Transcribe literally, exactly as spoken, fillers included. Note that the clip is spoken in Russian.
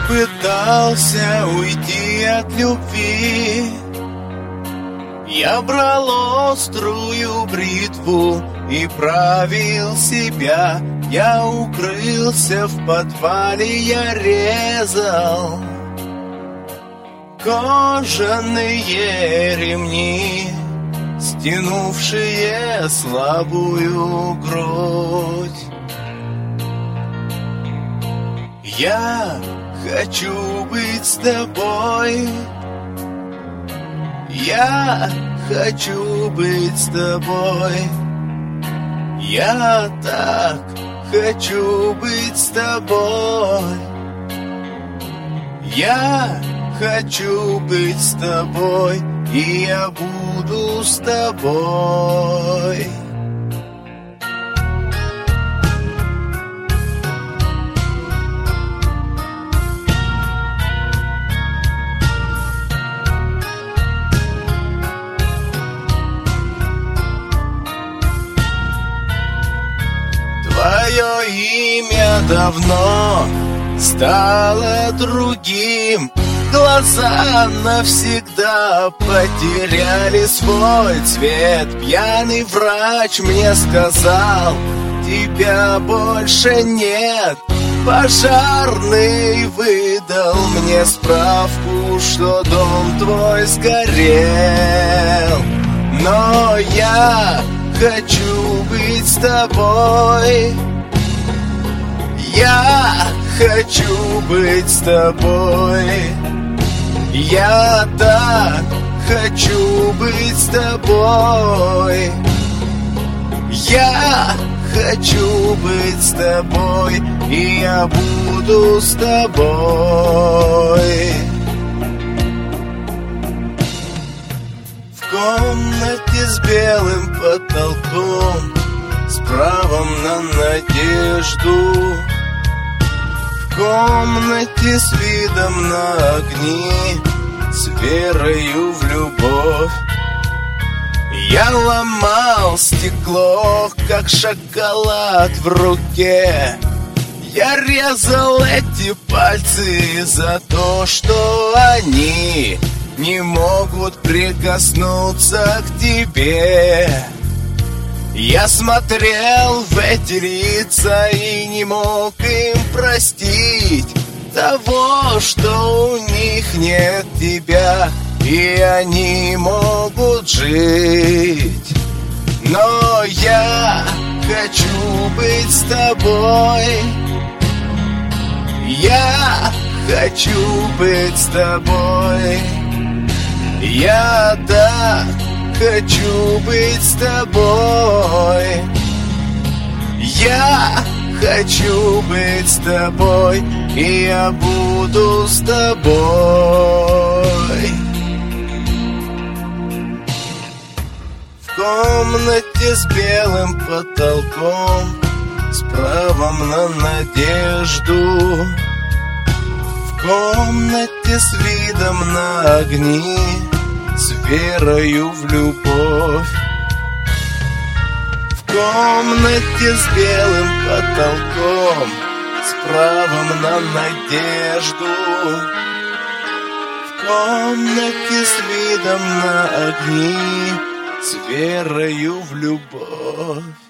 пытался уйти от любви. Я брал острую бритву и правил себя. Я укрылся в подвале, я резал кожаные ремни, стянувшие слабую грудь. Я хочу быть с тобой. Я хочу быть с тобой. Я так хочу быть с тобой. Я хочу быть с тобой, и я буду с тобой. Твое имя давно стало другим. Глаза навсегда потеряли свой цвет. Пьяный врач мне сказал: тебя больше нет. Пожарный выдал мне справку, что дом твой сгорел. Но я хочу быть с тобой. Я хочу быть с тобой. Я так хочу быть с тобой. Я хочу быть с тобой, и я буду с тобой. В комнате с белым потолком, с правом на надежду. В комнате с видом на огни, с верою в любовь. Я ломал стекло, как шоколад в руке. Я резал эти пальцы за то, что они не могут прикоснуться к тебе. Я смотрел в эти лица и не мог им простить того, что у них нет тебя, и они могут жить. Но я хочу быть с тобой. Я хочу быть с тобой. Я так хочу быть с тобой. Я хочу быть с тобой, и я буду с тобой. В комнате с белым потолком, с правом на надежду. В комнате с видом на огни, с верою в любовь. В комнате с белым потолком, с правом на надежду. В комнате с видом на огни, с верою в любовь.